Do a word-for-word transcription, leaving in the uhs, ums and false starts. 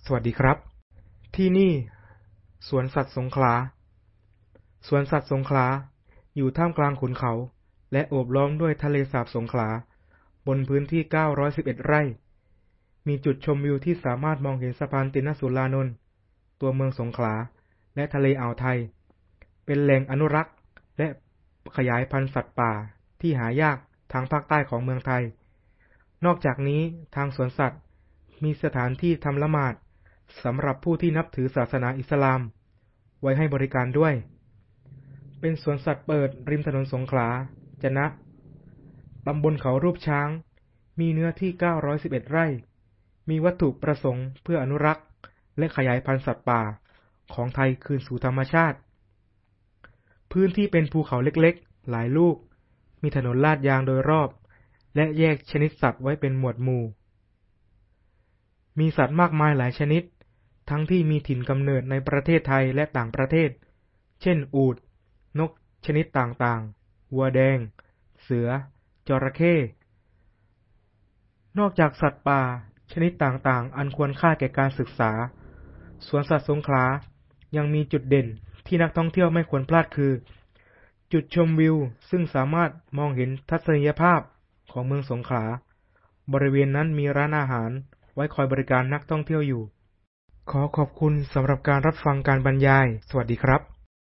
วัสดีครับที่นี่สวนสัตว์สงขลาสวนสัตว์สงขลาอยู่ท่ามกลางขุนเขาและโอบล้อมด้วยทะเลสาบสงขลาบนพื้นที่เก้าร้อยสิบเอ็ดไร่มีจุดชมวิวที่สามารถมองเห็นสะพานตินสุรานนท์ตัวเมืองสงขลาและทะเลอ่าวไทยเป็นแหล่งอนุรักษ์และขยายพันธุ์สัตว์ป่าที่หายากทางภาคใต้ของเมืองไทยนอกจากนี้ทางสวนสัตว์มีสถานที่ทำละหมาดสำหรับผู้ที่นับถือศาสนาอิสลามไว้ให้บริการด้วยเป็นสวนสัตว์เปิดริมถนนสงขลาจะนะตำบลเขารูปช้างมีเนื้อที่เก้าร้อยสิบเอ็ดไร่มีวัตถุประสงค์เพื่ออนุรักษ์และขยายพันธุ์สัตว์ป่าของไทยคืนสู่ธรรมชาติพื้นที่เป็นภูเขาเล็กๆหลายลูกมีถนนลาดยางโดยรอบและแยกชนิดสัตว์ไว้เป็นหมวดหมู่มีสัตว์มากมายหลายชนิดทั้งที่มีถิ่นกำเนิดในประเทศไทยและต่างประเทศเช่นอูฐนกชนิดต่างๆวัวแดงเสือจระเข้นอกจากสัตว์ป่าชนิดต่างๆอันควรค่าแก่การศึกษาสวนสัตว์สงขลายังมีจุดเด่นที่นักท่องเที่ยวไม่ควรพลาดคือจุดชมวิวซึ่งสามารถมองเห็นทัศนียภาพของเมืองสงขลาบริเวณนั้นมีร้านอาหารไว้คอยบริการนักท่องเที่ยวอยู่ขอขอบคุณสำหรับการรับฟังการบรรยายสวัสดีครับ